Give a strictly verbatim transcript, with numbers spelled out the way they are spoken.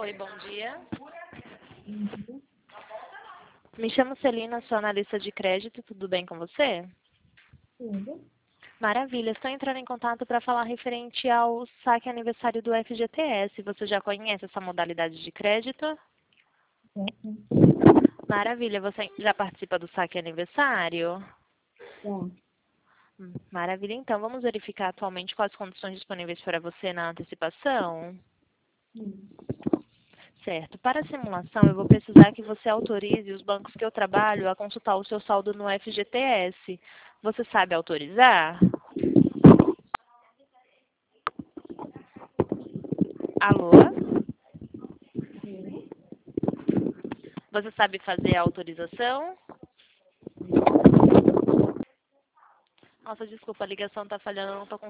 Oi, bom dia. Uhum. Me chamo Celina, sou analista de crédito. Tudo bem com você? Tudo. Maravilha. Estou entrando em contato para falar referente ao saque aniversário do F G T S. Você já conhece essa modalidade de crédito? Certo. Maravilha. Você já participa do saque aniversário? Já. Hum, Maravilha. Então, vamos verificar atualmente quais condições disponíveis para você na antecipação? Hum. Certo. Para a simulação, eu vou precisar que você autorize os bancos que eu trabalho a consultar o seu saldo no F G T S. Você sabe autorizar? Alô? Sim. Você sabe fazer a autorização? Sim. Nossa, desculpa, a ligação está falhando, eu não estou